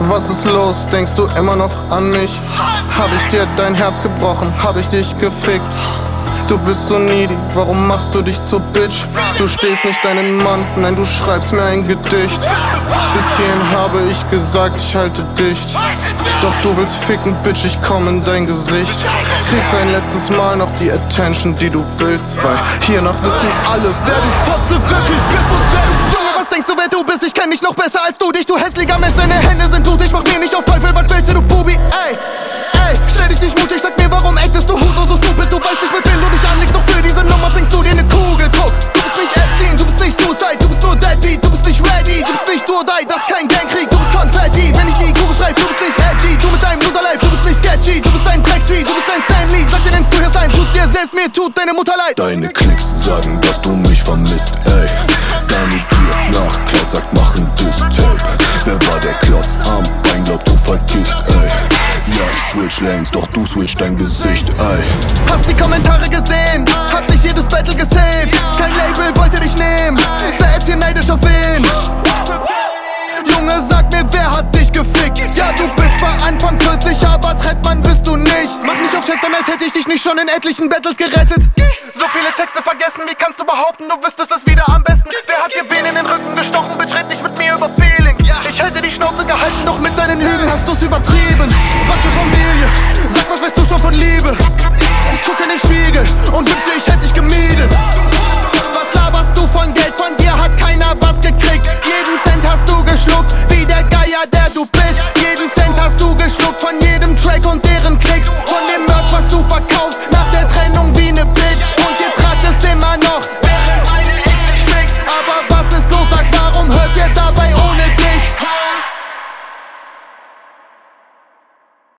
Was ist los? Denkst du immer noch an mich? Hab ich dir dein Herz gebrochen? Hab ich dich gefickt? Du bist so needy, warum machst du dich zur Bitch? Du stehst nicht deinen Mann, nein, du schreibst mir ein Gedicht. Bis hierhin habe ich gesagt, ich halte dicht. Doch du willst ficken, Bitch, ich komm in dein Gesicht. Kriegst ein letztes Mal noch die Attention, die du willst, weil hiernach wissen alle, wer du Fotze wirklich bist und wer du... Junge, was denkst du, wer du bist? Ich kenn dich noch besser als du dich, du hässlicher Mensch, deine Hände sind blut. Ich mach mir nicht auf Teufel, was willst du, Bubi? Ey, stell dich nicht mutig, sag mir, warum actest du Huso so stupid? Du weißt nicht, mit wem du dich anlegst, doch für diese Nummer fängst du dir ne Kugel. Guck, du bist nicht Epstein, du bist nicht Suicide, du bist nur Deadbeat, du bist nicht ready, du bist nicht do or die, das ist kein Gangkrieg, du bist Konfetti. Wenn ich die Kugel treib, du bist nicht edgy, du mit deinem Loser-Life, du bist nicht sketchy, du bist ein Drecksvieh, du bist ein Stanley. Sag dir, nennst du hier sein, tust dir selbst, mir tut deine Mutter leid. Deine Klicks sagen, dass du mich vermisst, ey. Deine Gier nach Cloud sagt, mach ein Diss-Tape. Wer war der Klotz am Bein, glaub du vergisst, ey. Ja, ich switch Lanes, doch du switch dein Gesicht, ey. Hast die Kommentare gesehen? Hab nicht jedes Battle gesaved. Kein Label wollte dich nehmen. Wer ist hier neidisch auf wen? Junge, sag mir, wer hat dich gefickt? Ja, du bist zwar Anfang 40, aber Trettmann bist du nicht. Mach nicht auf Chef, dann als hätte ich dich nicht schon in etlichen Battles gerettet. So viele Texte vergessen, wie kannst du behaupten, du wüsstest es wieder am besten? Wer hat dir wen in den Rücken gestochen? Bitch, red nicht mit mir über Feelings. Ich hätte die Schnauze gehalten, doch mit deinen Lügen hast du's übertrieben. Was für Familie? Sag, was weißt du schon von Liebe? Ich guck in den Spiegel und wünschte, ich hätte dich gemieden. Was laberst du von Geld? Von dir hat keiner was gekriegt. Jeden Cent hast du geschluckt, wie der Geier, der du bist.